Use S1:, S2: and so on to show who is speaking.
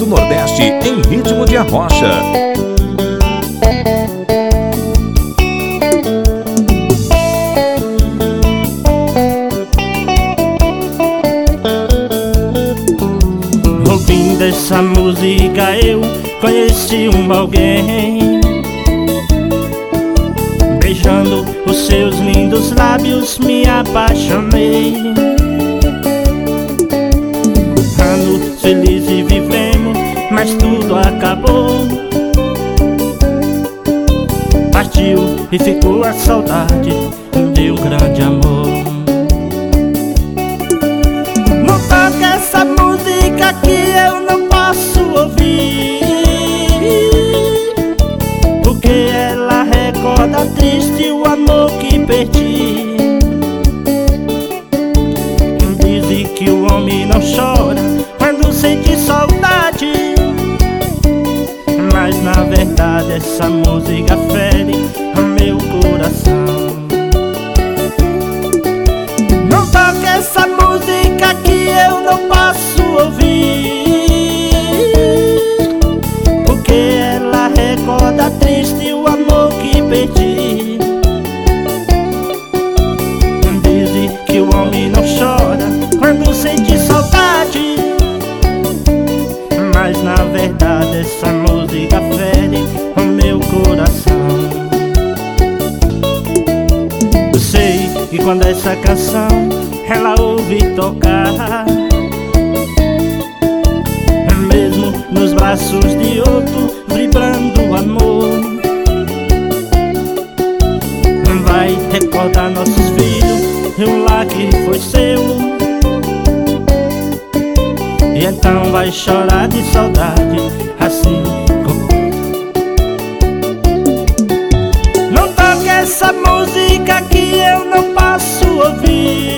S1: Nordeste em ritmo de arrocha.
S2: Ouvindo essa música eu conheci alguém, beijando os seus lindos lábios me apaixonei. Anos felizes vivemos, mas tudo acabou. Partiu e ficou a saudade de um grande amor. Não toca essa música que eu não posso ouvir, porque ela recorda triste o amor que perdi. Dizem que o homem não chora quando sente saudade, mas na verdade essa música fere o meu coração. Não toca essa música que eu não posso ouvir, porque ela recorda triste o amor que perdi. Dizem que o homem não chora quando sente saudade, mas na verdade essa música fere o meu coração. Eu sei que quando essa canção ela ouve tocar, mesmo nos braços de outro vibrando o amor, vai recordar nossos filhos e o lar que foi seu, e então vai chorar de saudade assim como... Não toque essa música que eu não posso ouvir,